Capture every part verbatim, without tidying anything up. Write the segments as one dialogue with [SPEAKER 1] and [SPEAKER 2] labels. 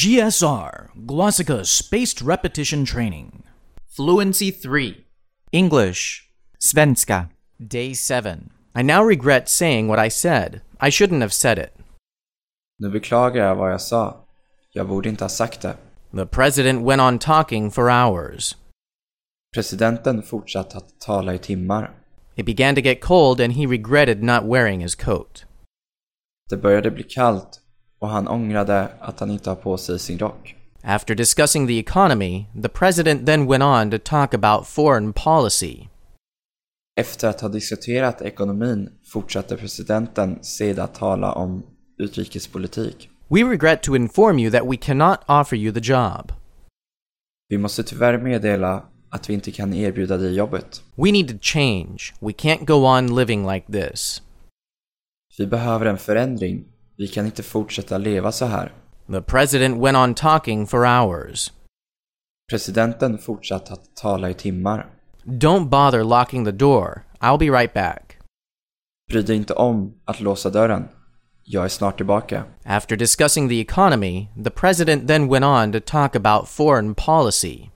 [SPEAKER 1] G S R, Glossika Spaced Repetition Training.
[SPEAKER 2] Fluency three.
[SPEAKER 3] English. Svenska. Day seven. I now regret saying what I said. I shouldn't have said it.
[SPEAKER 4] Nu beklagar jag vad jag sa. Jag borde inte ha sagt det.
[SPEAKER 3] The president went on talking for hours.
[SPEAKER 4] Presidenten fortsatte att tala i timmar.
[SPEAKER 3] It began to get cold and he regretted not wearing his coat.
[SPEAKER 4] Det började bli kallt och han ångrade att han inte har på sig sin rock.
[SPEAKER 3] After discussing the economy, the president then went on to talk about foreign policy.
[SPEAKER 4] Efter att ha diskuterat ekonomin fortsatte presidenten sedan tala om utrikespolitik.
[SPEAKER 3] We regret to inform you that we cannot offer you the job.
[SPEAKER 4] Vi måste tyvärr meddela att vi inte kan erbjuda dig jobbet.
[SPEAKER 3] We need to change. We can't go on living like this.
[SPEAKER 4] Vi behöver en förändring. Vi kan inte fortsätta leva så här.
[SPEAKER 3] The president went on talking for hours.
[SPEAKER 4] Presidenten fortsatte att tala i timmar.
[SPEAKER 3] Don't bother locking the door. I'll be right back.
[SPEAKER 4] Bry dig inte om att låsa dörren. Jag är snart tillbaka.
[SPEAKER 3] After discussing the economy, the president then went on to talk about foreign policy.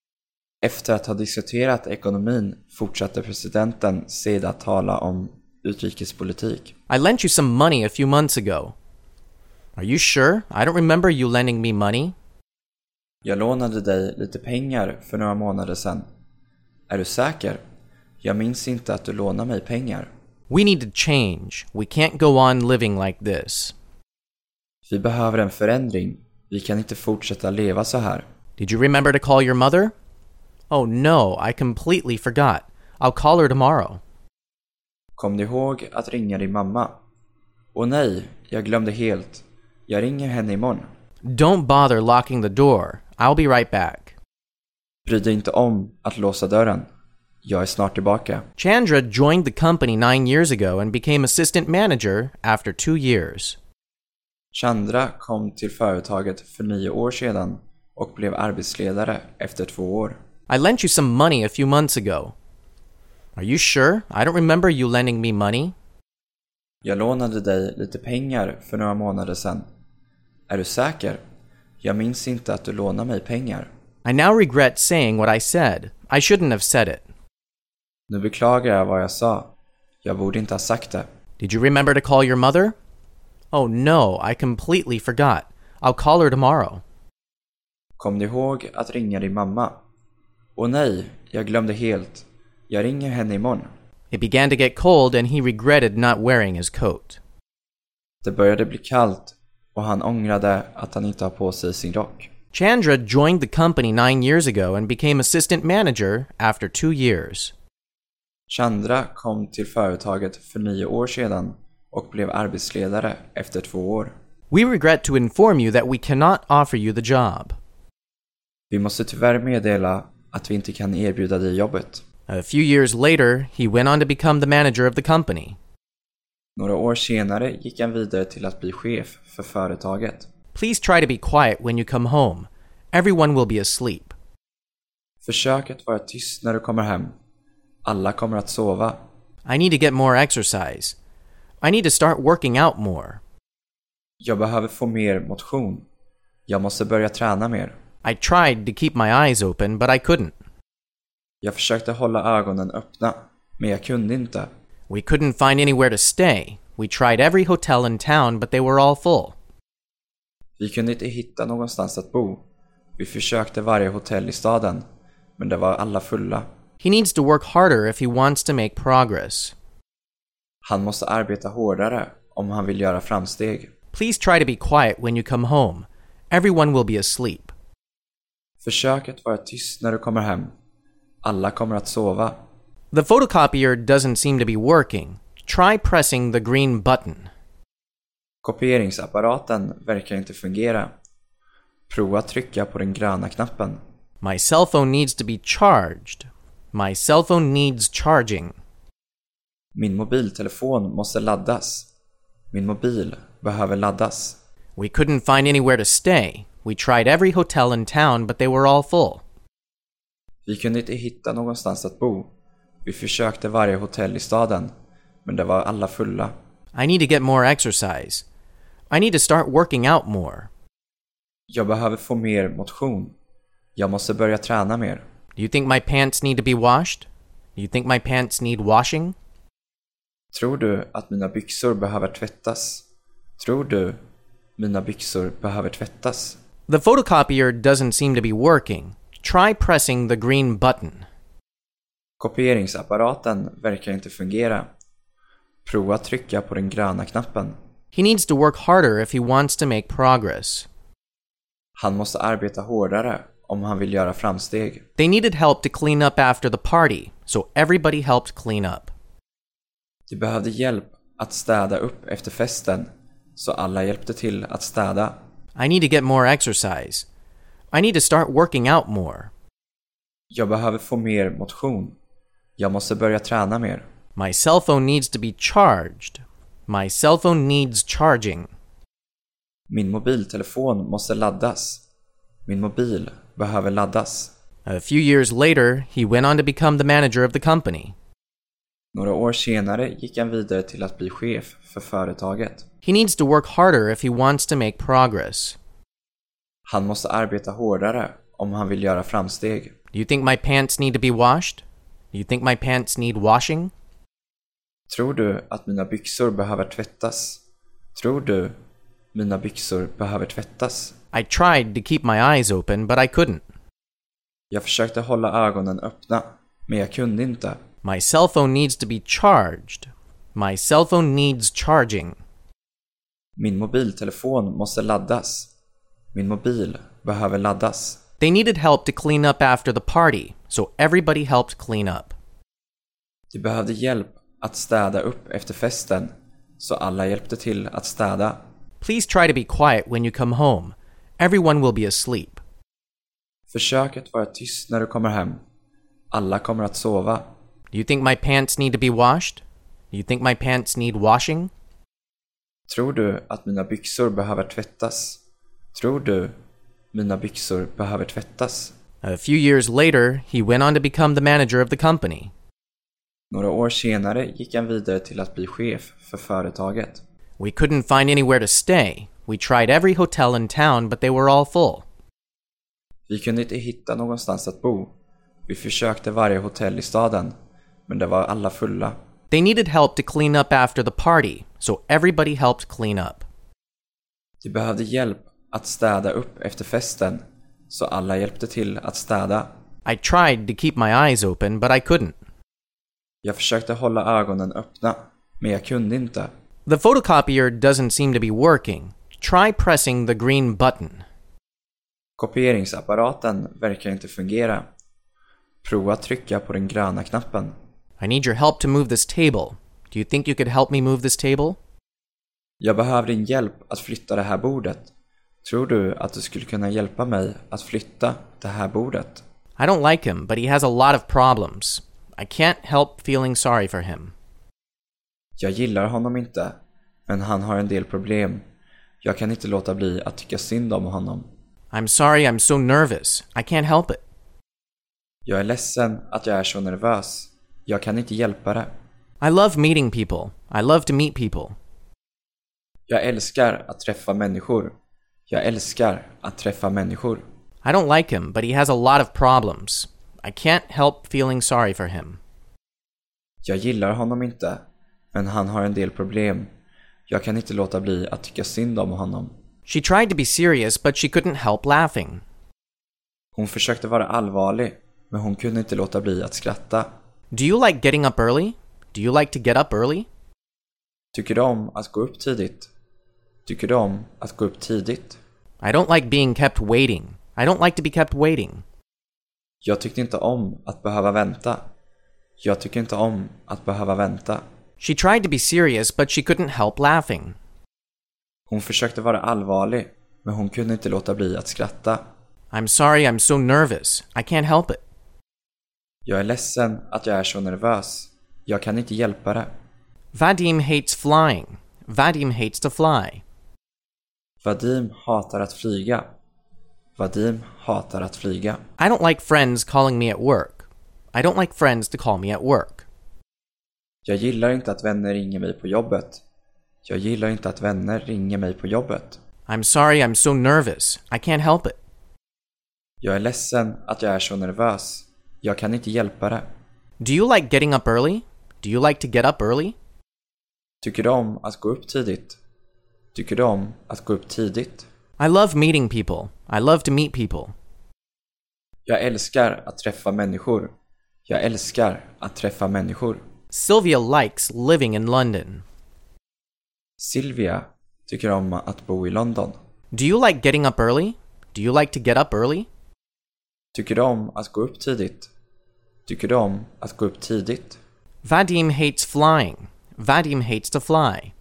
[SPEAKER 4] Efter att ha diskuterat ekonomin fortsatte presidenten sedan tala om utrikespolitik.
[SPEAKER 3] I lent you some money a few months ago. Are you sure? I don't remember you lending me money.
[SPEAKER 4] Jag lånade dig lite pengar för några månader sedan. Är du säker? Jag minns inte att du lånade mig pengar.
[SPEAKER 3] We need to change. We can't go on living like this.
[SPEAKER 4] Vi behöver en förändring. Vi kan inte fortsätta leva så här.
[SPEAKER 3] Did you remember to call your mother? Oh no, I completely forgot. I'll call her tomorrow.
[SPEAKER 4] Kom du ihåg att ringa din mamma? Åh nej, jag glömde helt. Jag ringer henne imorgon.
[SPEAKER 3] Don't bother locking the door. I'll be right back.
[SPEAKER 4] Bry dig inte om att låsa dörren. Jag är snart tillbaka.
[SPEAKER 3] Chandra joined the company nine years ago and became assistant manager after two years.
[SPEAKER 4] Chandra kom till företaget för nio år sedan och blev arbetsledare efter två år.
[SPEAKER 3] I lent you some money a few months ago. Are you sure? I don't remember you lending me money.
[SPEAKER 4] Jag lånade dig lite pengar för några månader sedan. Är du säker? Jag minns inte att du lånade mig pengar.
[SPEAKER 3] I now regret saying what I said. I shouldn't have said it.
[SPEAKER 4] Nu beklagar jag vad jag sa. Jag borde inte ha sagt det.
[SPEAKER 3] Did you remember to call your mother? Oh no, I completely forgot. I'll call her tomorrow.
[SPEAKER 4] Kom du ihåg att ringa din mamma? Åh nej, jag glömde helt. Jag ringer henne imorgon.
[SPEAKER 3] It began to get cold and he regretted not wearing his coat.
[SPEAKER 4] Det började bli kallt och han ångrade att han inte har på sig sin rock.
[SPEAKER 3] Chandra joined the company nine years ago and became assistant manager after two years.
[SPEAKER 4] Chandra kom till företaget för nio år sedan och blev arbetsledare efter två år.
[SPEAKER 3] We regret to inform you that we cannot offer you the job.
[SPEAKER 4] Vi måste tyvärr meddela att vi inte kan erbjuda dig jobbet.
[SPEAKER 3] A few years later, he went on to become the manager of the company.
[SPEAKER 4] Några år senare gick han vidare till att bli chef för företaget.
[SPEAKER 3] Please try to be quiet when you come home. Everyone will be asleep.
[SPEAKER 4] Försök att vara tyst när du kommer hem. Alla kommer att sova.
[SPEAKER 3] I need to get more exercise. I need to start working out more.
[SPEAKER 4] Jag behöver få mer motion. Jag måste börja träna mer.
[SPEAKER 3] I tried to keep my eyes open, but I couldn't.
[SPEAKER 4] Jag försökte hålla ögonen öppna, men jag kunde inte.
[SPEAKER 3] We couldn't find anywhere to stay. We tried every hotel in town, but they were all full.
[SPEAKER 4] Vi kunde inte hitta någonstans att bo. Vi försökte varje hotell i staden, men det var alla fulla.
[SPEAKER 3] He needs to work harder if he wants to make progress.
[SPEAKER 4] Han måste arbeta hårdare om han vill göra framsteg.
[SPEAKER 3] Please try to be quiet when you come home. Everyone will be asleep.
[SPEAKER 4] Försök att vara tyst när du kommer hem. Alla kommer att sova.
[SPEAKER 3] The photocopier doesn't seem to be working. Try pressing the green button.
[SPEAKER 4] Kopieringsapparaten verkar inte fungera. Prova att trycka på den gröna knappen.
[SPEAKER 3] My cell phone needs to be charged. My cell phone needs charging.
[SPEAKER 4] Min mobiltelefon måste laddas. Min mobil behöver laddas.
[SPEAKER 3] We couldn't find anywhere to stay. We tried every hotel in town, but they were all full.
[SPEAKER 4] Vi kunde inte hitta någonstans att bo. Vi försökte varje hotell i staden, men det var alla fulla.
[SPEAKER 3] I need to get more exercise. I need to start working out more.
[SPEAKER 4] Jag behöver få mer motion. Jag måste börja träna mer.
[SPEAKER 3] Do you think my pants need to be washed? Do you think my pants need washing?
[SPEAKER 4] Tror du att mina byxor behöver tvättas? Tror du mina byxor behöver tvättas?
[SPEAKER 3] The photocopier doesn't seem to be working. Try pressing the green button.
[SPEAKER 4] Kopieringsapparaten verkar inte fungera. Prova att trycka på den gröna knappen.
[SPEAKER 3] He needs to work harder if he wants to make progress.
[SPEAKER 4] Han måste arbeta hårdare om han vill göra framsteg.
[SPEAKER 3] They needed help to clean up after the party, so everybody helped clean up.
[SPEAKER 4] De behövde hjälp att städa upp efter festen, så alla hjälpte till att städa.
[SPEAKER 3] I need to get more exercise. I need to start working out more.
[SPEAKER 4] Jag behöver få mer motion. Jag måste börja träna mer.
[SPEAKER 3] My cell phone needs to be charged. My cell phone needs charging.
[SPEAKER 4] Min mobiltelefon måste laddas. Min mobil behöver laddas.
[SPEAKER 3] A few years later, he went on to become the manager of the company.
[SPEAKER 4] Några år senare gick han vidare till att bli chef för företaget.
[SPEAKER 3] He needs to work harder if he wants to make progress.
[SPEAKER 4] Han måste arbeta hårdare om han vill göra framsteg.
[SPEAKER 3] Do you think my pants need to be washed? Do you think my pants need washing?
[SPEAKER 4] Tror du att mina byxor behöver tvättas? Tror du mina byxor behöver tvättas?
[SPEAKER 3] I tried to keep my eyes open, but I couldn't.
[SPEAKER 4] Jag försökte hålla ögonen öppna, men jag kunde inte.
[SPEAKER 3] My cell phone needs to be charged. My cell phone needs charging.
[SPEAKER 4] Min mobiltelefon måste laddas. Min mobil behöver laddas.
[SPEAKER 3] They needed help to clean up after the party, so everybody helped clean up.
[SPEAKER 4] De behövde hjälp att städa upp efter festen, så alla hjälpte till att städa.
[SPEAKER 3] Please try to be quiet when you come home. Everyone will be asleep.
[SPEAKER 4] Försök att vara tyst när du kommer hem. Alla kommer att sova.
[SPEAKER 3] Do you think my pants need to be washed? Do you think my pants need washing?
[SPEAKER 4] Tror du att mina byxor behöver tvättas? Tror du mina byxor behöver tvättas?
[SPEAKER 3] A few years later, he went on to become the manager of the company.
[SPEAKER 4] Några år senare gick han vidare till att bli chef för företaget.
[SPEAKER 3] We couldn't find anywhere to stay. We tried every hotel in town, but they were all full.
[SPEAKER 4] Vi kunde inte hitta någonstans att bo. Vi försökte varje hotell i staden, men det var alla fulla.
[SPEAKER 3] They needed help to clean up after the party, so everybody helped clean up.
[SPEAKER 4] De behövde hjälp att städa upp efter festen, så alla hjälpte till att städa.
[SPEAKER 3] I tried to keep my eyes open, but I couldn't.
[SPEAKER 4] Jag försökte hålla ögonen öppna, men jag kunde inte.
[SPEAKER 3] The photocopier doesn't seem to be working. Try pressing the green button.
[SPEAKER 4] Kopieringsapparaten verkar inte fungera. Prova att trycka på den gröna knappen.
[SPEAKER 3] I need your help to move this table. Do you think you could help me move this table?
[SPEAKER 4] Jag behöver din hjälp att flytta det här bordet. Tror du att du skulle kunna hjälpa mig att flytta det här bordet?
[SPEAKER 3] I don't like him, but he has a lot of problems. I can't help feeling sorry for him.
[SPEAKER 4] Jag gillar honom inte, men han har en del problem. Jag kan inte låta bli att tycka synd om honom.
[SPEAKER 3] I'm sorry, I'm so nervous. I can't help it.
[SPEAKER 4] Jag är ledsen att jag är så nervös. Jag kan inte hjälpa det.
[SPEAKER 3] I love meeting people. I love to meet people.
[SPEAKER 4] Jag älskar att träffa människor. Jag älskar att träffa människor.
[SPEAKER 3] I don't like him, but he has a lot of problems. I can't help feeling sorry for him.
[SPEAKER 4] Jag gillar honom inte, men han har en del problem. Jag kan inte låta bli att tycka synd om honom.
[SPEAKER 3] She tried to be serious, but she couldn't help laughing.
[SPEAKER 4] Hon försökte vara allvarlig, men hon kunde inte låta bli att skratta.
[SPEAKER 3] Do you like getting up early? Do you like to get up early?
[SPEAKER 4] Tycker du om att gå upp tidigt? Tycker du om att gå upp tidigt?
[SPEAKER 3] I don't like being kept waiting. I don't like to be kept waiting.
[SPEAKER 4] Jag tyckte inte om att behöva vänta. Jag tycker inte om att behöva vänta.
[SPEAKER 3] She tried to be serious, but she couldn't help laughing.
[SPEAKER 4] Hon försökte vara allvarlig, men hon kunde inte låta bli att skratta.
[SPEAKER 3] I'm sorry, I'm so nervous. I can't help it.
[SPEAKER 4] Jag är ledsen att jag är så nervös. Jag kan inte hjälpa det.
[SPEAKER 3] Vadim hates flying. Vadim hates to fly.
[SPEAKER 4] Vadim hatar att flyga. Vadim hatar att flyga.
[SPEAKER 3] I don't like friends calling me at work. I don't like friends to call me at work.
[SPEAKER 4] Jag gillar inte att vänner ringer mig på jobbet. Jag gillar inte att vänner ringer mig på jobbet.
[SPEAKER 3] I'm sorry I'm so nervous. I can't help it.
[SPEAKER 4] Jag är ledsen att jag är så nervös. Jag kan inte hjälpa det.
[SPEAKER 3] Do you like getting up early? Do you like to get up early?
[SPEAKER 4] Tycker du om att gå upp tidigt? Tycker du om att gå upp tidigt?
[SPEAKER 3] I love meeting people. I love to meet people.
[SPEAKER 4] Jag älskar att träffa människor. Jag älskar att träffa människor.
[SPEAKER 3] Sylvia likes living in London.
[SPEAKER 4] Sylvia tycker om att bo i London.
[SPEAKER 3] Do you like getting up early? Do you like to get up early?
[SPEAKER 4] Tycker du om att gå upp tidigt? Tycker du om att gå upp tidigt?
[SPEAKER 3] Vadim hates flying. Vadim hates to fly.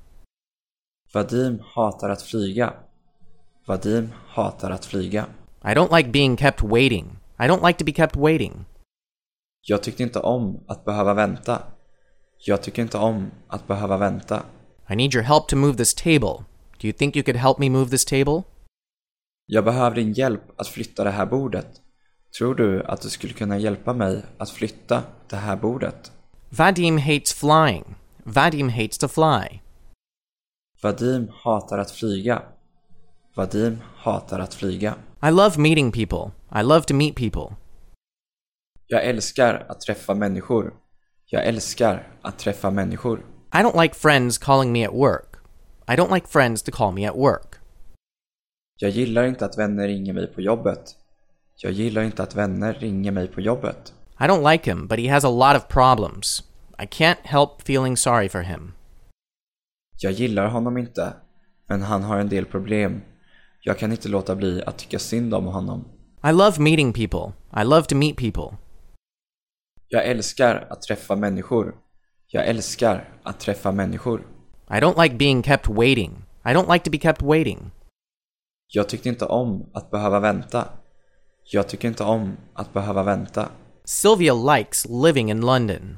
[SPEAKER 4] Vadim hatar att flyga. Vadim hatar att flyga.
[SPEAKER 3] I don't like being kept waiting. I don't like to be kept waiting.
[SPEAKER 4] Jag tyckte inte om att behöva vänta. Jag tycker inte om att behöva vänta.
[SPEAKER 3] I need your help to move this table. Do you think you could help me move this table?
[SPEAKER 4] Jag behöver din hjälp att flytta det här bordet. Tror du att du skulle kunna hjälpa mig att flytta det här bordet?
[SPEAKER 3] Vadim hates flying. Vadim hates to fly.
[SPEAKER 4] Vadim hatar att flyga. Vadim hatar att flyga.
[SPEAKER 3] I love meeting people. I love to meet people.
[SPEAKER 4] Jag älskar att träffa människor. Jag älskar att träffa människor.
[SPEAKER 3] I don't like friends calling me at work. I don't like friends to call me at work.
[SPEAKER 4] Jag gillar inte att vänner ringer mig på jobbet. Jag gillar inte att vänner ringer mig på jobbet.
[SPEAKER 3] I don't like him, but he has a lot of problems. I can't help feeling sorry for him.
[SPEAKER 4] Jag gillar honom inte, men han har en del problem. Jag kan inte låta bli att tycka synd om honom.
[SPEAKER 3] I love meeting people. I love to meet people.
[SPEAKER 4] Jag älskar att träffa människor. Jag älskar att träffa människor.
[SPEAKER 3] I don't like being kept waiting. I don't like to be kept waiting.
[SPEAKER 4] Jag tyckte inte om att behöva vänta. Jag tycker inte om att behöva vänta.
[SPEAKER 3] Sylvia likes living in London.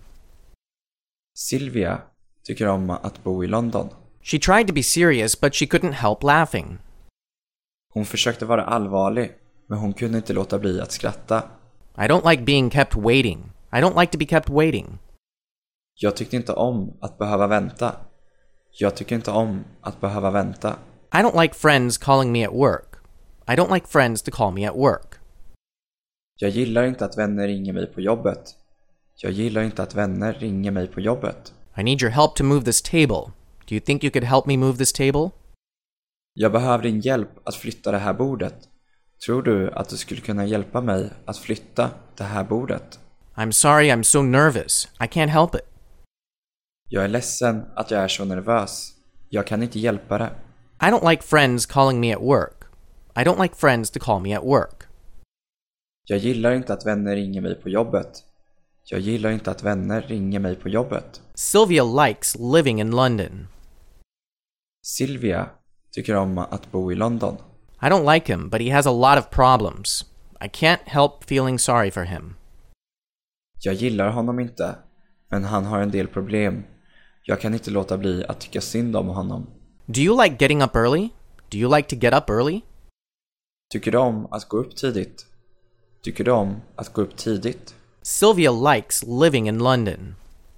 [SPEAKER 4] Sylvia tycker om att bo i London.
[SPEAKER 3] She tried to be serious, but she couldn't help laughing.
[SPEAKER 4] Hon försökte vara allvarlig, men hon kunde inte låta bli att skratta.
[SPEAKER 3] I don't like being kept waiting. I don't like to be kept waiting.
[SPEAKER 4] Jag tyckte inte om att behöva vänta. Jag tycker inte om att behöva vänta.
[SPEAKER 3] I don't like friends calling me at work. I don't like friends to call me at work.
[SPEAKER 4] Jag gillar inte att vänner ringer mig på jobbet. Jag gillar inte att vänner ringer mig på jobbet.
[SPEAKER 3] I need your help to move this table. Do you think you could help me move this table?
[SPEAKER 4] Jag behöver din hjälp att flytta det här bordet. Tror du att du skulle kunna hjälpa mig att flytta det här bordet?
[SPEAKER 3] I'm sorry I'm so nervous. I can't help it.
[SPEAKER 4] Jag är ledsen att jag är så nervös. Jag kan inte hjälpa det.
[SPEAKER 3] I don't like friends calling me at work. I don't like friends to call me at work.
[SPEAKER 4] Jag gillar inte att vänner ringer mig på jobbet. Jag gillar inte att vänner ringer mig på jobbet.
[SPEAKER 3] Sylvia likes living in London.
[SPEAKER 4] Sylvia tycker om att bo i London.
[SPEAKER 3] I don't like him, but he has a lot of problems. I can't help feeling sorry for him.
[SPEAKER 4] Jag gillar honom inte, men han har en del problem. Jag kan inte låta bli att tycka synd om honom.
[SPEAKER 3] Do you like getting up early? Do you like to get up early?
[SPEAKER 4] Tycker du om att gå upp tidigt? Tycker du om att gå upp tidigt?
[SPEAKER 3] Sylvia likes living in London.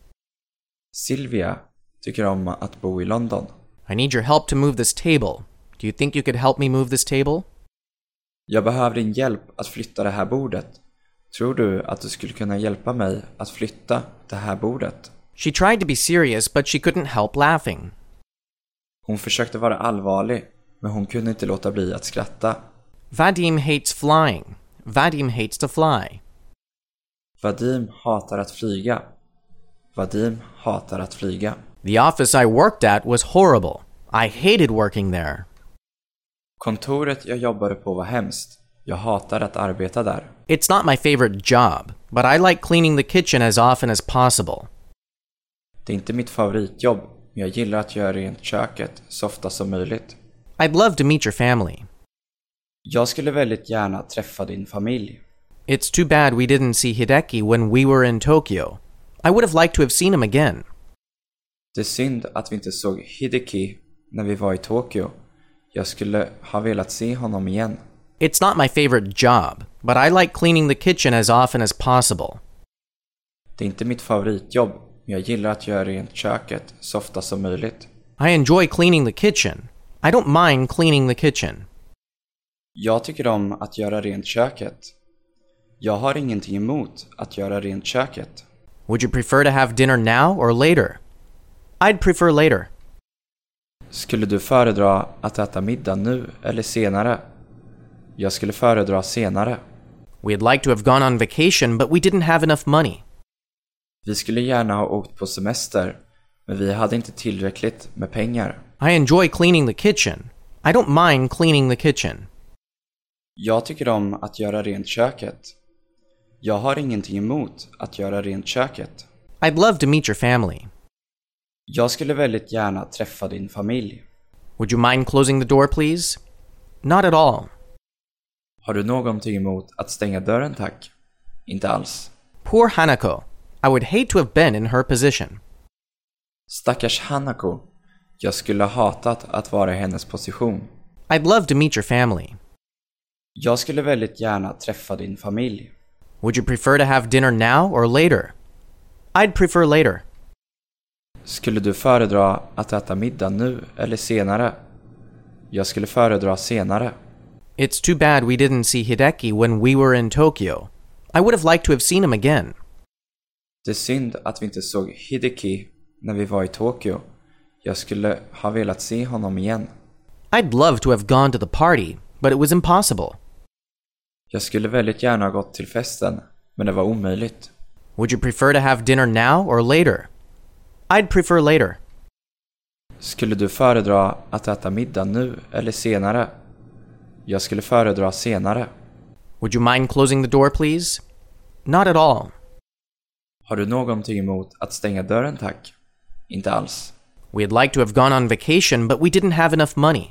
[SPEAKER 4] Sylvia tycker om att bo i London.
[SPEAKER 3] I need your help to move this table. Do you think you could help me move this table?
[SPEAKER 4] Jag behöver din hjälp att flytta det här bordet. Tror du att du skulle kunna hjälpa mig att flytta det här bordet?
[SPEAKER 3] She tried to be serious, but she couldn't help laughing.
[SPEAKER 4] Hon försökte vara allvarlig, men hon kunde inte låta bli att skratta.
[SPEAKER 3] Vadim hates flying. Vadim hates to fly.
[SPEAKER 4] Vadim hatar att flyga. Vadim hatar att flyga.
[SPEAKER 3] The office I worked at was horrible. I hated working there.
[SPEAKER 4] Kontoret jag jobbade på var hemskt. Jag hatar att arbeta där.
[SPEAKER 3] It's not my favorite job, but I like cleaning the kitchen as often as possible.
[SPEAKER 4] Det är inte mitt favoritjobb, men jag gillar att göra rent köket så ofta som möjligt.
[SPEAKER 3] I'd love to meet your family.
[SPEAKER 4] Jag skulle väldigt gärna träffa din familj.
[SPEAKER 3] It's too bad we didn't see Hideki when we were in Tokyo. I would have liked to have seen him again.
[SPEAKER 4] Det är synd att vi inte såg Hideki när vi var i Tokyo. Jag skulle ha velat se honom igen.
[SPEAKER 3] It's not my favorite job, but I like cleaning the kitchen as often as possible.
[SPEAKER 4] Det är inte mitt favoritjobb, men jag gillar att göra rent köket så ofta som möjligt.
[SPEAKER 3] I enjoy cleaning the kitchen. I don't mind cleaning the kitchen.
[SPEAKER 4] Jag tycker om att göra rent köket. Jag har ingenting emot att göra rent köket.
[SPEAKER 3] Would you prefer to have dinner now or later? I'd prefer later.
[SPEAKER 4] Skulle du föredra att äta middag nu eller senare? Jag skulle föredra senare.
[SPEAKER 3] We'd like to have gone on vacation, but we didn't have enough money.
[SPEAKER 4] Vi skulle gärna ha åkt på semester, men vi hade inte tillräckligt med pengar.
[SPEAKER 3] I enjoy cleaning the kitchen. I don't mind cleaning the kitchen.
[SPEAKER 4] Jag tycker om att göra rent köket. Jag har ingenting emot att göra rent köket.
[SPEAKER 3] I'd love to meet your family.
[SPEAKER 4] Jag skulle väldigt gärna träffa din familj.
[SPEAKER 3] Would you mind closing the door, please? Not at all.
[SPEAKER 4] Har du någonting emot att stänga dörren, tack? Inte alls.
[SPEAKER 3] Poor Hanako. I would hate to have been in her position.
[SPEAKER 4] Stackars Hanako. Jag skulle ha hatat att vara i hennes position.
[SPEAKER 3] I'd love to meet your family.
[SPEAKER 4] Jag skulle väldigt gärna träffa din familj.
[SPEAKER 3] Would you prefer to have dinner now or later? I'd prefer later.
[SPEAKER 4] Skulle du föredra att äta middag nu eller senare? Jag skulle föredra senare.
[SPEAKER 3] It's too bad we didn't see Hideki when we were in Tokyo. I would have liked to have seen him again.
[SPEAKER 4] Det är synd att vi inte såg Hideki när vi var i Tokyo. Jag skulle ha velat se honom igen.
[SPEAKER 3] I'd love to have gone to the party, but it was impossible.
[SPEAKER 4] Jag skulle väldigt gärna ha gått till festen, men det var omöjligt.
[SPEAKER 3] Would you prefer to have dinner now or later? I'd prefer later.
[SPEAKER 4] Skulle du föredra att äta middag nu eller senare? Jag skulle föredra senare.
[SPEAKER 3] Would you mind closing the door, please? Not at all.
[SPEAKER 4] Har du någonting emot att stänga dörren, tack? Inte alls.
[SPEAKER 3] We'd like to have gone on vacation, but we didn't have enough money.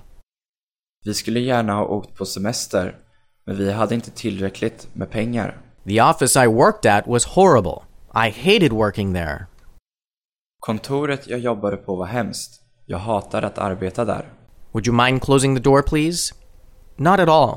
[SPEAKER 4] Vi skulle gärna ha åkt på semester, men vi hade inte tillräckligt med pengar.
[SPEAKER 3] The office I worked at was horrible. I hated working there.
[SPEAKER 4] Kontoret jag jobbade på var hemskt. Jag hatar att arbeta där.
[SPEAKER 3] Would you mind closing the door, please? Not at all.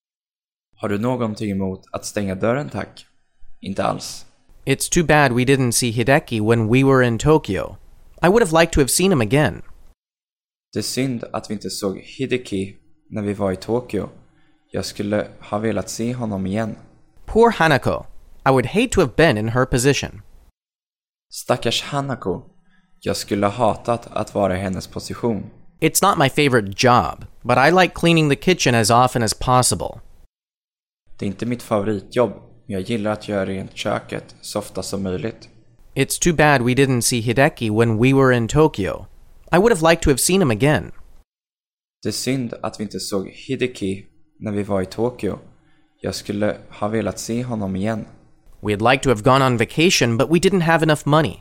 [SPEAKER 4] Har du någonting emot att stänga dörren, tack? Inte alls.
[SPEAKER 3] It's too bad we didn't see Hideki when we were in Tokyo. I would have liked to have seen him again.
[SPEAKER 4] Det är synd att vi inte såg Hideki när vi var i Tokyo. Jag skulle ha velat se honom igen.
[SPEAKER 3] Poor Hanako. I would hate to have been in her position.
[SPEAKER 4] Stackars Hanako. Jag skulle ha hatat att vara i hennes position.
[SPEAKER 3] It's not my favorite job, but I like cleaning the kitchen as often as possible.
[SPEAKER 4] Det är inte mitt favoritjobb, men jag gillar att göra rent köket så ofta som möjligt.
[SPEAKER 3] It's too bad we didn't see Hideki when we were in Tokyo. I would have liked to have seen him again.
[SPEAKER 4] Det är synd att vi inte såg Hideki när vi var i Tokyo. Jag skulle ha velat se honom igen.
[SPEAKER 3] We'd like to have gone on vacation, but we didn't have enough money.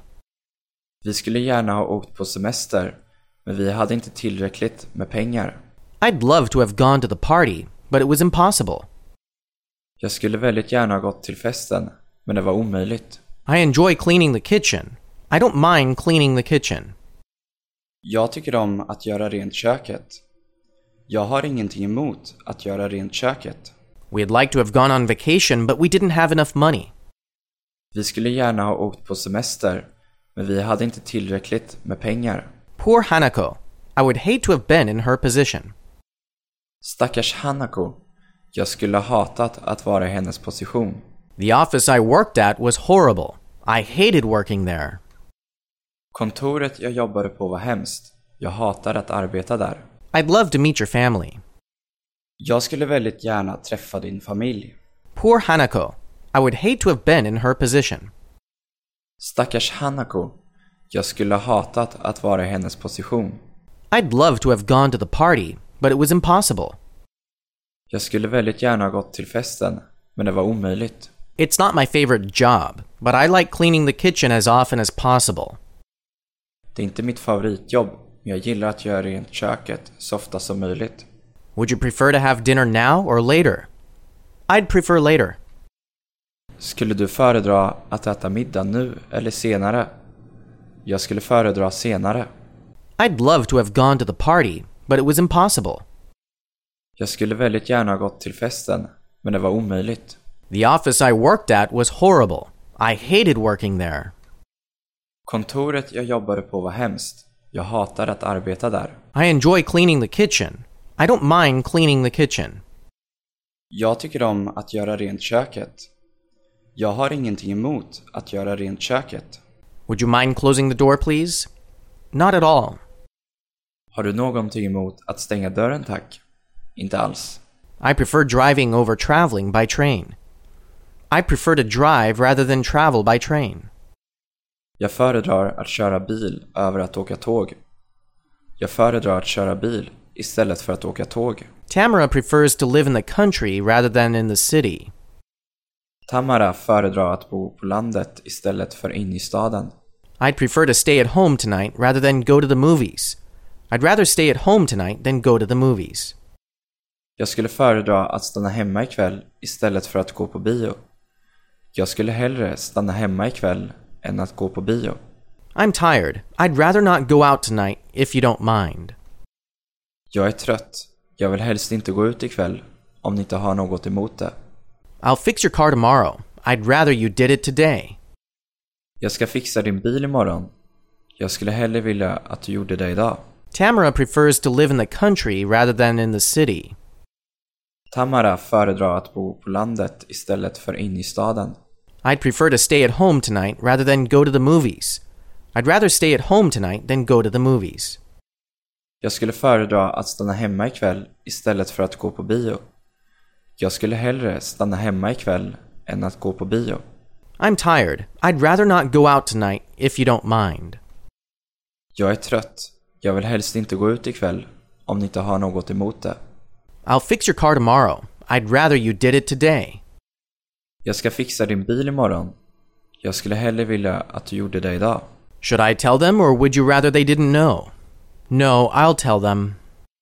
[SPEAKER 4] Vi skulle gärna ha åkt på semester, men vi hade inte tillräckligt med pengar.
[SPEAKER 3] I'd love to have gone to the party, but it was impossible.
[SPEAKER 4] Jag skulle väldigt gärna ha gått till festen, men det var omöjligt.
[SPEAKER 3] I enjoy cleaning the kitchen. I don't mind cleaning the kitchen.
[SPEAKER 4] Jag tycker om att göra rent köket. Jag har ingenting emot att göra rent köket.
[SPEAKER 3] We'd like to have gone on vacation, but we didn't have enough money.
[SPEAKER 4] Vi skulle gärna ha åkt på semester, men vi hade inte tillräckligt med pengar.
[SPEAKER 3] Poor Hanako. I would hate to have been in her position.
[SPEAKER 4] Stackars Hanako. Jag skulle ha hatat att vara i hennes position.
[SPEAKER 3] The office I worked at was horrible. I hated working there.
[SPEAKER 4] Kontoret jag jobbade på var hemskt. Jag hatar att arbeta där.
[SPEAKER 3] I'd love to meet your family.
[SPEAKER 4] Jag skulle väldigt gärna träffa din familj.
[SPEAKER 3] Poor Hanako. I would hate to have been in her position.
[SPEAKER 4] Stackars Hanako. Jag skulle ha hatat att vara i hennes position.
[SPEAKER 3] I'd love to have gone to the party, but it was impossible.
[SPEAKER 4] Jag skulle väldigt gärna ha gått till festen, men det var omöjligt.
[SPEAKER 3] It's not my favorite job, but I like cleaning the kitchen as often as possible.
[SPEAKER 4] Det är inte mitt favoritjobb, men jag gillar att göra rent köket så ofta som möjligt.
[SPEAKER 3] Would you prefer to have dinner now or later? I'd prefer later.
[SPEAKER 4] Skulle du föredra att äta middag nu eller senare? Jag skulle föredra senare.
[SPEAKER 3] I'd love to have gone to the party, but it was impossible.
[SPEAKER 4] Jag skulle väldigt gärna ha gått till festen, men det var omöjligt.
[SPEAKER 3] The office I worked at was horrible. I hated working there.
[SPEAKER 4] Kontoret jag jobbade på var hemskt. Jag hatar att arbeta där.
[SPEAKER 3] I enjoy cleaning the kitchen. I don't mind cleaning the kitchen.
[SPEAKER 4] Jag tycker om att göra rent köket. Jag har ingenting emot att göra rent köket.
[SPEAKER 3] Would you mind closing the door, please? Not at all.
[SPEAKER 4] Har du någonting emot att stänga dörren, tack? Inte alls.
[SPEAKER 3] I prefer driving over traveling by train. I prefer to drive rather than travel by train.
[SPEAKER 4] Jag föredrar att köra bil över att åka tåg. Jag föredrar att köra bil istället för att åka tåg.
[SPEAKER 3] Tamara prefers to live in the country rather than in the city.
[SPEAKER 4] Tamara föredrar att bo på landet istället för in i staden.
[SPEAKER 3] I'd prefer to stay at home tonight rather than go to the movies. I'd rather stay at home tonight than go to the movies.
[SPEAKER 4] Jag skulle föredra att stanna hemma ikväll istället för att gå på bio. Jag skulle hellre stanna hemma ikväll än att gå på bio.
[SPEAKER 3] I'm tired. I'd rather not go out tonight if you don't mind.
[SPEAKER 4] Jag är trött. Jag vill helst inte gå ut ikväll om ni inte har något emot det.
[SPEAKER 3] I'll fix your car tomorrow. I'd rather you did it today.
[SPEAKER 4] Jag ska fixa din bil imorgon. Jag skulle hellre vilja att du gjorde det idag.
[SPEAKER 3] Tamara prefers to live in the country rather than in the city.
[SPEAKER 4] Tamara föredrar att bo på landet istället för in i staden.
[SPEAKER 3] I'd prefer to stay at home tonight rather than go to the movies. I'd rather stay at home tonight than go to the movies.
[SPEAKER 4] Jag skulle föredra att stanna hemma ikväll istället för att gå på bio. Jag skulle hellre stanna hemma ikväll än att gå på bio.
[SPEAKER 3] I'm tired. I'd rather not go out tonight if you don't mind.
[SPEAKER 4] Jag är trött. Jag vill helst inte gå ut ikväll om ni inte har något emot det.
[SPEAKER 3] I'll fix your car tomorrow. I'd rather you did it today.
[SPEAKER 4] Jag ska fixa din bil imorgon. Jag skulle hellre vilja att du gjorde det idag.
[SPEAKER 3] Should I tell them or would you rather they didn't know? No, I'll tell them.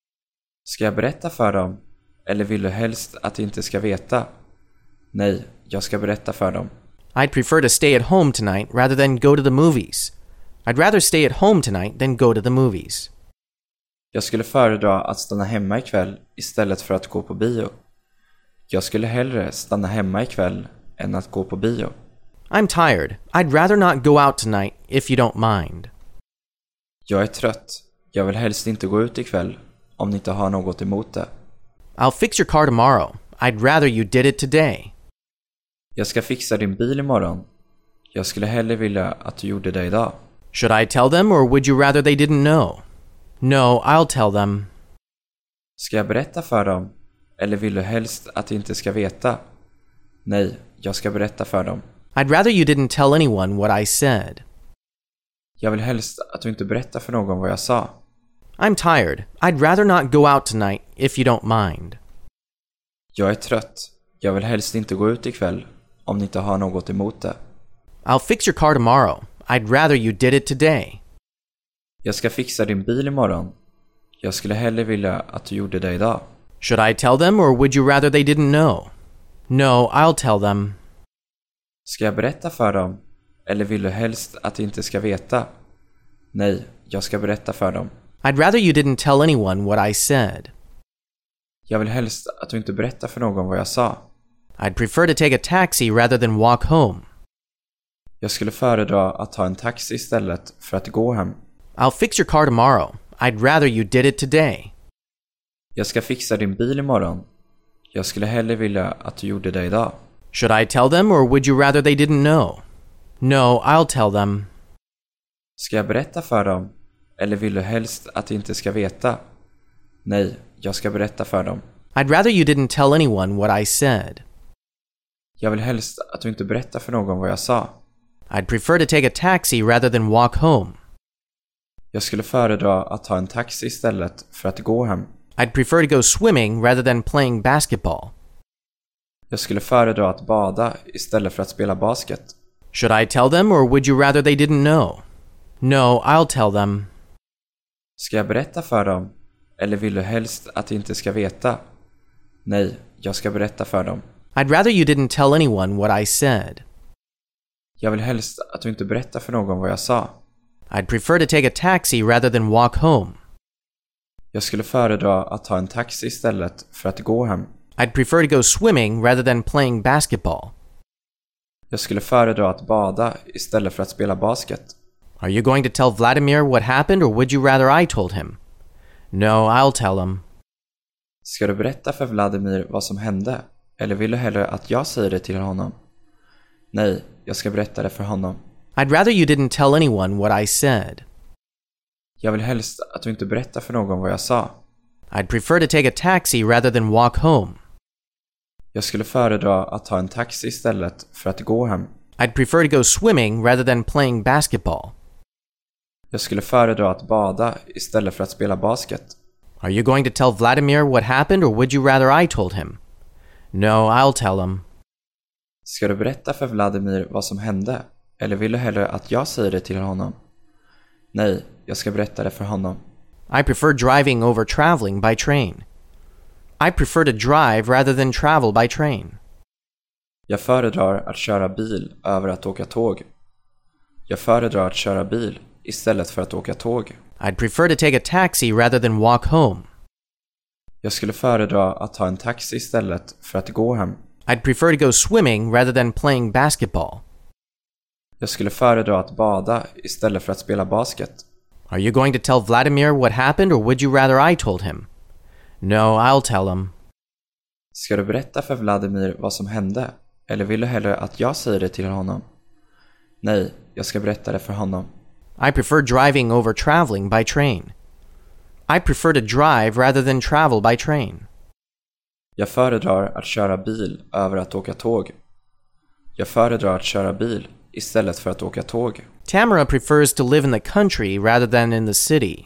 [SPEAKER 4] Ska jag berätta för dem? Eller vill du helst att de inte ska veta? Nej, jag ska berätta för dem.
[SPEAKER 3] I'd prefer to stay at home tonight rather than go to the movies. I'd rather stay at home tonight than go to the movies.
[SPEAKER 4] Jag skulle föredra att stanna hemma ikväll istället för att gå på bio. Jag skulle hellre stanna hemma ikväll än att gå på bio.
[SPEAKER 3] I'm tired. I'd rather not go out tonight if you don't mind.
[SPEAKER 4] Jag är trött. Jag vill helst inte gå ut ikväll om ni inte har något emot det.
[SPEAKER 3] I'll fix your car tomorrow. I'd rather you did it today.
[SPEAKER 4] Jag ska fixa din bil imorgon. Jag skulle hellre vilja att du gjorde det idag.
[SPEAKER 3] Should I tell them or would you rather they didn't know? No, I'll tell them.
[SPEAKER 4] Ska jag berätta för dem? Eller vill du helst att de inte ska veta? Nej, jag ska berätta för dem.
[SPEAKER 3] I'd rather you didn't tell anyone what I said.
[SPEAKER 4] Jag vill helst att du inte berättar för någon vad jag sa.
[SPEAKER 3] I'm tired. I'd rather not go out tonight if you don't mind.
[SPEAKER 4] Jag är trött. Jag vill helst inte gå ut ikväll om ni inte har något emot det.
[SPEAKER 3] I'll fix your car tomorrow. I'd rather you did it today.
[SPEAKER 4] Jag ska fixa din bil imorgon. Jag skulle hellre vilja att du gjorde det idag.
[SPEAKER 3] Should I tell them or would you rather they didn't know? No, I'll tell them.
[SPEAKER 4] Ska jag berätta för dem? Eller vill du helst att de inte ska veta? Nej, jag ska berätta för dem.
[SPEAKER 3] I'd rather you didn't tell anyone what I said.
[SPEAKER 4] Jag vill helst att du inte berättar för någon vad jag sa.
[SPEAKER 3] I'd prefer to take a taxi rather than walk home.
[SPEAKER 4] Jag skulle föredra att ta en taxi istället för att gå hem.
[SPEAKER 3] I'll fix your car tomorrow. I'd rather you did it today.
[SPEAKER 4] Jag ska fixa din bil imorgon. Jag skulle hellre vilja att du gjorde det idag.
[SPEAKER 3] Should I tell them or would you rather they didn't know? No, I'll tell them.
[SPEAKER 4] Ska jag berätta för dem? Eller vill du helst att de inte ska veta? Nej, jag ska berätta för dem.
[SPEAKER 3] I'd rather you didn't tell anyone what I said.
[SPEAKER 4] Jag vill helst att du inte berättar för någon vad jag sa.
[SPEAKER 3] I'd prefer to take a taxi rather than walk home.
[SPEAKER 4] Jag skulle föredra att ta en taxi istället för att gå hem.
[SPEAKER 3] I'd prefer to go swimming rather than playing basketball.
[SPEAKER 4] Jag skulle föredra att bada istället för att spela basket.
[SPEAKER 3] Should I tell them or would you rather they didn't know? No, I'll tell them.
[SPEAKER 4] Ska jag berätta för dem? Eller vill du helst att de inte ska veta? Nej, jag ska berätta för dem.
[SPEAKER 3] I'd rather you didn't tell anyone what I said.
[SPEAKER 4] Jag vill helst att du inte berättar för någon vad jag sa.
[SPEAKER 3] I'd prefer to take a taxi rather than walk home.
[SPEAKER 4] Jag skulle föredra att ta en taxi istället för att gå hem.
[SPEAKER 3] I'd prefer to go swimming rather than playing basketball.
[SPEAKER 4] Jag skulle föredra att bada istället för att spela basket.
[SPEAKER 3] Are you going to tell Vladimir what happened, or would you rather I told him? No, I'll tell him.
[SPEAKER 4] Ska du berätta för Vladimir vad som hände? Eller vill du hellre att jag säger det till honom? Nej, jag ska berätta det för honom.
[SPEAKER 3] I'd rather you didn't tell anyone what I said.
[SPEAKER 4] Jag vill helst att du inte berättar för någon vad jag sa.
[SPEAKER 3] I'd prefer to take a taxi rather than walk home.
[SPEAKER 4] Jag skulle föredra att ta en taxi istället för att gå hem.
[SPEAKER 3] I'd prefer to go swimming rather than playing basketball.
[SPEAKER 4] Jag skulle föredra att bada istället för att spela basket.
[SPEAKER 3] Are you going to tell Vladimir what happened, or would you rather I told him? No, I'll tell him.
[SPEAKER 4] Ska du berätta för Vladimir vad som hände? Eller vill du hellre att jag säger det till honom? Nej, jag ska berätta det för honom.
[SPEAKER 3] I prefer driving over traveling by train. I prefer to drive rather than travel by train.
[SPEAKER 4] Jag föredrar att köra bil över att åka tåg. Jag föredrar att köra bil istället för att åka tåg.
[SPEAKER 3] I'd prefer to take a taxi rather than walk home.
[SPEAKER 4] Jag skulle föredra att ta en taxi istället för att gå hem.
[SPEAKER 3] I'd prefer to go swimming rather than playing basketball.
[SPEAKER 4] Jag skulle föredra att bada istället för att spela basket.
[SPEAKER 3] Are you going to tell Vladimir what happened, or would you rather I told him? No, I'll tell him.
[SPEAKER 4] Ska du berätta för Vladimir vad som hände? Eller vill du hellre att jag säger det till honom? Nej, jag ska berätta det för honom.
[SPEAKER 3] I prefer driving over traveling by train. I prefer to drive rather than travel by train.
[SPEAKER 4] Jag föredrar att köra bil över att åka tåg. Jag föredrar att köra bil istället för att åka tåg.
[SPEAKER 3] Tamara prefers to live in the country rather than in the city.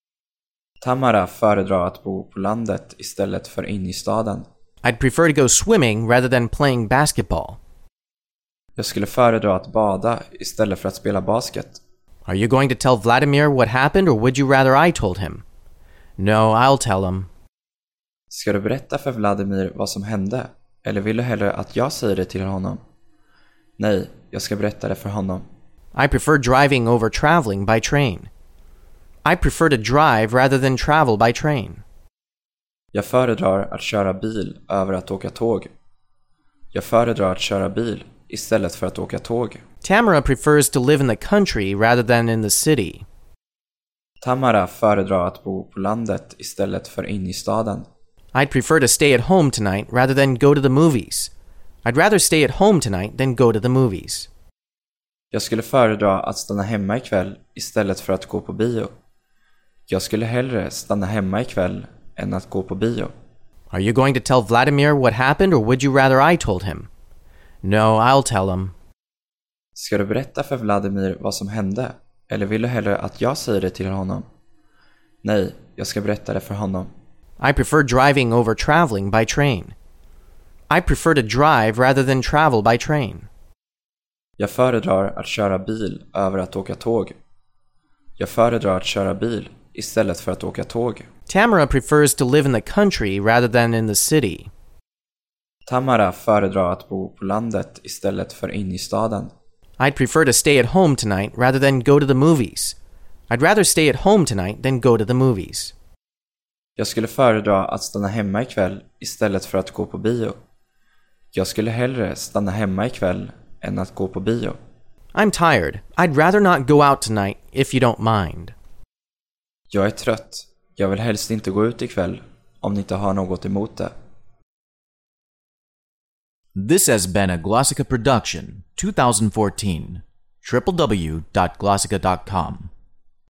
[SPEAKER 4] Tamara föredrar att bo på landet istället för in i staden.
[SPEAKER 3] I'd prefer to go swimming rather than playing basketball.
[SPEAKER 4] Jag skulle föredra att bada istället för att spela basket.
[SPEAKER 3] Are you going to tell Vladimir what happened, or would you rather I told him? No, I'll tell him.
[SPEAKER 4] Ska du berätta för Vladimir vad som hände? Eller vill du hellre att jag säger det till honom? Nej, jag ska berätta det för honom.
[SPEAKER 3] I prefer driving over traveling by train. I prefer to drive rather than travel by train.
[SPEAKER 4] Jag föredrar att köra bil över att åka tåg. Jag föredrar att köra bil istället för att åka tåg.
[SPEAKER 3] Tamara prefers to live in the country rather than in the city.
[SPEAKER 4] Tamara föredrar att bo på landet istället för in i staden.
[SPEAKER 3] I'd prefer to stay at home tonight rather than go to the movies. I'd rather stay at home tonight than go to the movies.
[SPEAKER 4] Jag skulle föredra att stanna hemma ikväll istället för att gå på bio. Jag skulle hellre stanna hemma ikväll än att gå på bio.
[SPEAKER 3] Are you going to tell Vladimir what happened, or would you rather I told him? No, I'll tell him.
[SPEAKER 4] Ska du berätta för Vladimir vad som hände? Eller vill du hellre att jag säger det till honom? Nej, jag ska berätta det för honom.
[SPEAKER 3] I prefer driving over traveling by train. I prefer to drive rather than travel by train.
[SPEAKER 4] Jag föredrar att köra bil över att åka tåg. Jag föredrar att köra bil istället för att åka tåg.
[SPEAKER 3] Tamara prefers to live in the country rather than in the city.
[SPEAKER 4] Tamara föredrar att bo på landet istället för in i staden.
[SPEAKER 3] I'd prefer to stay at home tonight rather than go to the movies. I'd rather stay at home tonight than go to the movies.
[SPEAKER 4] Jag skulle föredra att stanna hemma ikväll istället för att gå på bio. Jag skulle hellre stanna hemma ikväll än att gå på bio.
[SPEAKER 3] I'm tired. I'd rather not go out tonight, if you don't mind.
[SPEAKER 4] Jag är trött. Jag vill helst inte gå ut ikväll, om ni inte har något emot det.
[SPEAKER 1] This has been a Glossica production, twenty fourteen. w w w dot glossica dot com